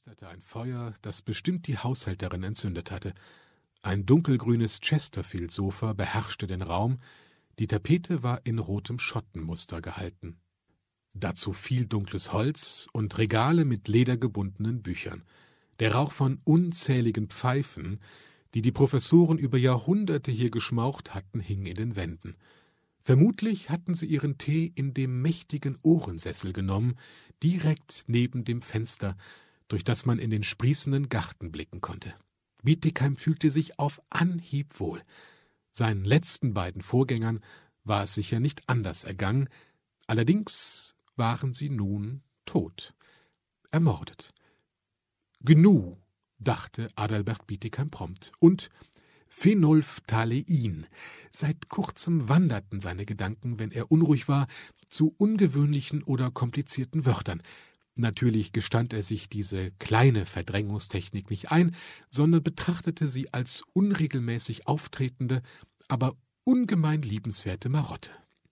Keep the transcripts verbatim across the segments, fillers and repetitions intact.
knisterte ein Feuer, das bestimmt die Haushälterin entzündet hatte. Ein dunkelgrünes Chesterfield-Sofa beherrschte den Raum, die Tapete war in rotem Schottenmuster gehalten. Dazu viel dunkles Holz und Regale mit ledergebundenen Büchern. Der Rauch von unzähligen Pfeifen, die die Professoren über Jahrhunderte hier geschmaucht hatten, hing in den Wänden. Vermutlich hatten sie ihren Tee in dem mächtigen Ohrensessel genommen, direkt neben dem Fenster, durch das man in den sprießenden Garten blicken konnte. Bietigheim fühlte sich auf Anhieb wohl. Seinen letzten beiden Vorgängern war es sicher nicht anders ergangen, allerdings waren sie nun tot, ermordet. Gnu, dachte Adalbert Bietigheim prompt, und Phenolphthalein. Seit kurzem wanderten seine Gedanken, wenn er unruhig war, zu ungewöhnlichen oder komplizierten Wörtern. Natürlich gestand er sich diese kleine Verdrängungstechnik nicht ein, sondern betrachtete sie als unregelmäßig auftretende, aber ungemein liebenswerte Marotte.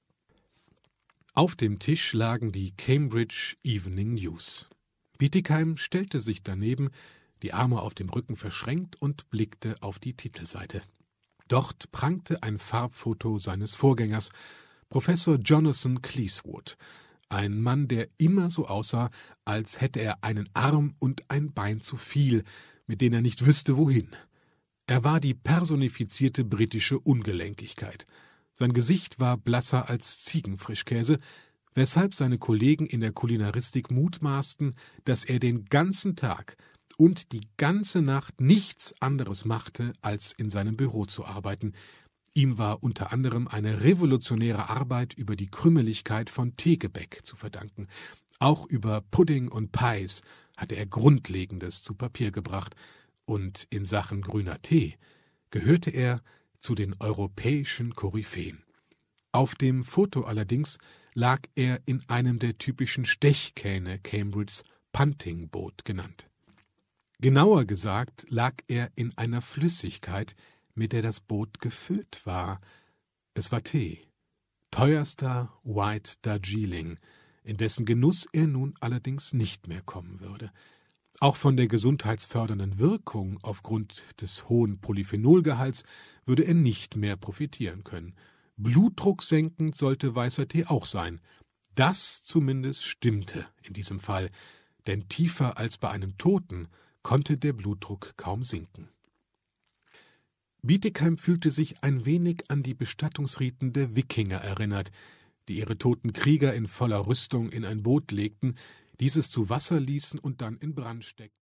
Auf dem Tisch lagen die Cambridge Evening News. Bietigheim stellte sich daneben, die Arme auf dem Rücken verschränkt, und blickte auf die Titelseite. Dort prangte ein Farbfoto seines Vorgängers, Professor Jonathan Cleasewood, ein Mann, der immer so aussah, als hätte er einen Arm und ein Bein zu viel, mit denen er nicht wüsste, wohin. Er war die personifizierte britische Ungelenkigkeit. Sein Gesicht war blasser als Ziegenfrischkäse, weshalb seine Kollegen in der Kulinaristik mutmaßten, dass er den ganzen Tag und die ganze Nacht nichts anderes machte, als in seinem Büro zu arbeiten. Ihm war unter anderem eine revolutionäre Arbeit über die Krümeligkeit von Teegebäck zu verdanken. Auch über Pudding und Pies hatte er Grundlegendes zu Papier gebracht, und in Sachen grüner Tee gehörte er zu den europäischen Koryphäen. Auf dem Foto allerdings lag er in einem der typischen Stechkähne Cambridges Punting-Boot genannt. Genauer gesagt lag er in einer Flüssigkeit, mit der das Boot gefüllt war. Es war Tee, teuerster White Darjeeling, in dessen Genuss er nun allerdings nicht mehr kommen würde. Auch von der gesundheitsfördernden Wirkung aufgrund des hohen Polyphenolgehalts würde er nicht mehr profitieren können. Blutdrucksenkend sollte weißer Tee auch sein. Das zumindest stimmte in diesem Fall, denn tiefer als bei einem Toten konnte der Blutdruck kaum sinken. Bietigheim fühlte sich ein wenig an die Bestattungsriten der Wikinger erinnert, die ihre toten Krieger in voller Rüstung in ein Boot legten, dieses zu Wasser ließen und dann in Brand steckten.